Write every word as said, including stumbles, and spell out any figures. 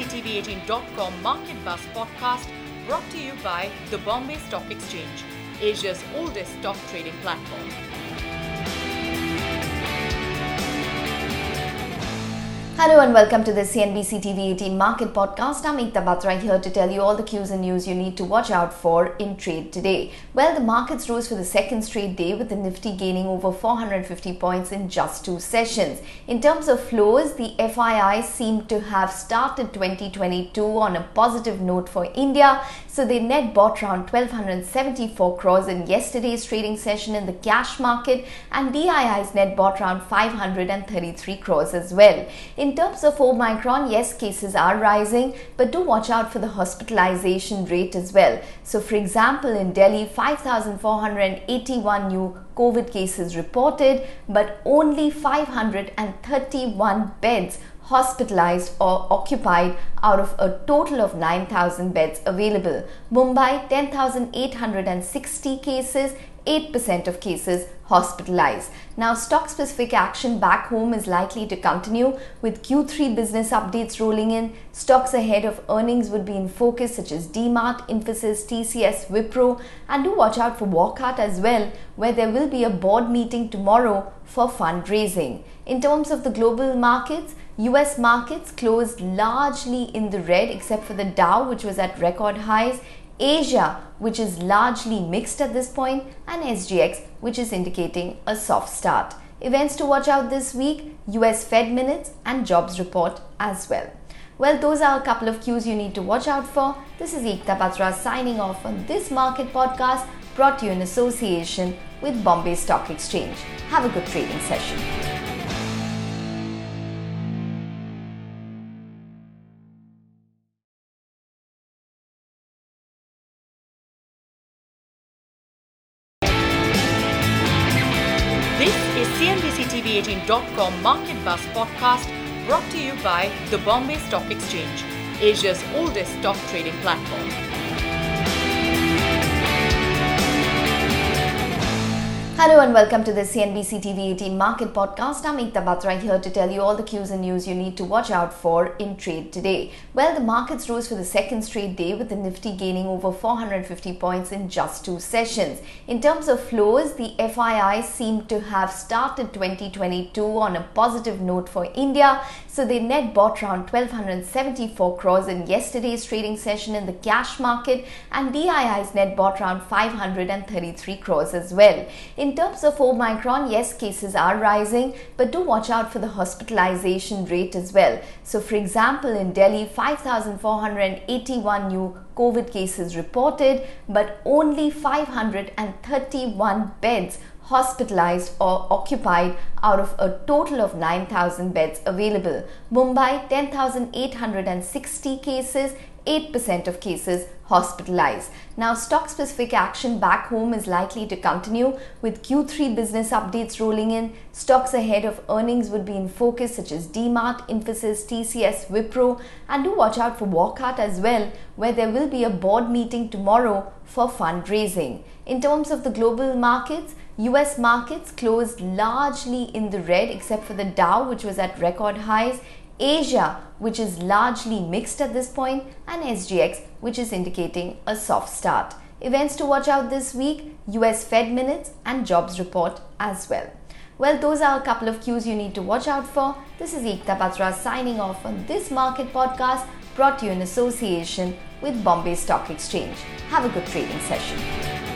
C T V eighteen dot com Market Buzz podcast brought to you by the Bombay Stock Exchange, Asia's oldest stock trading platform. Hello and welcome to the C N B C T V eighteen Market Podcast. I'm Ekta Batra here to tell you all the cues and news you need to watch out for in trade today. Well, the markets rose for the second straight day with the Nifty gaining over four hundred fifty points in just two sessions. In terms of flows, the F I I seemed to have started twenty twenty-two on a positive note for India. So they net bought around one thousand two hundred seventy-four crores in yesterday's trading session in the cash market, and D I I's net bought around five hundred thirty-three crores as well. In terms of Omicron, yes, cases are rising, but do watch out for the hospitalization rate as well. So for example, in Delhi, five thousand four hundred eighty-one new COVID cases reported, but only five hundred thirty-one beds hospitalized or occupied out of a total of nine thousand beds available. Mumbai, ten thousand eight hundred sixty cases, eight percent of cases hospitalized. Now, stock-specific action back home is likely to continue with Q three business updates rolling in. Stocks ahead of earnings would be in focus, such as D-Mart, Infosys, T C S, Wipro, and do watch out for Wockhardt as well, where there will be a board meeting tomorrow for fundraising. In terms of the global markets, U S markets closed largely in the red except for the Dow, which was at record highs, Asia, which is largely mixed at this point, and S G X, which is indicating a soft start. Events to watch out this week: U S Fed minutes and jobs report as well. Well, those are a couple of cues you need to watch out for. This is Ekta Batra signing off on this market podcast brought to you in association with Bombay Stock Exchange. Have a good trading session. This is C N B C T V eighteen dot com Market Buzz podcast brought to you by the Bombay Stock Exchange, Asia's oldest stock trading platform. Hello and welcome to the C N B C T V eighteen Market Podcast. I'm Ekta Batra here to tell you all the cues and news you need to watch out for in trade today. Well, the markets rose for the second straight day with the Nifty gaining over four hundred fifty points in just two sessions. In terms of flows, the F I I seemed to have started twenty twenty-two on a positive note for India. So they net bought around one thousand two hundred seventy-four crores in yesterday's trading session in the cash market, and D I I's net bought around five hundred thirty-three crores as well. In terms of Omicron, yes, cases are rising, but do watch out for the hospitalization rate as well. So for example, in Delhi, five thousand four hundred eighty-one new COVID cases reported, but only five hundred thirty-one beds hospitalized or occupied out of a total of nine thousand beds available. Mumbai, ten thousand eight hundred sixty cases, eight percent of cases hospitalized. Now, stock-specific action back home is likely to continue with Q three business updates rolling in. Stocks ahead of earnings would be in focus, such as D-Mart, Infosys, T C S, Wipro, and do watch out for Wockhardt as well, where there will be a board meeting tomorrow for fundraising. In terms of the global markets, U S markets closed largely in the red except for the Dow, which was at record highs, Asia, which is largely mixed at this point, and S G X, which is indicating a soft start. Events to watch out this week: U S Fed minutes and jobs report as well. Well, those are a couple of cues you need to watch out for. This is Ekta Batra signing off on this market podcast brought to you in association with Bombay Stock Exchange. Have a good trading session.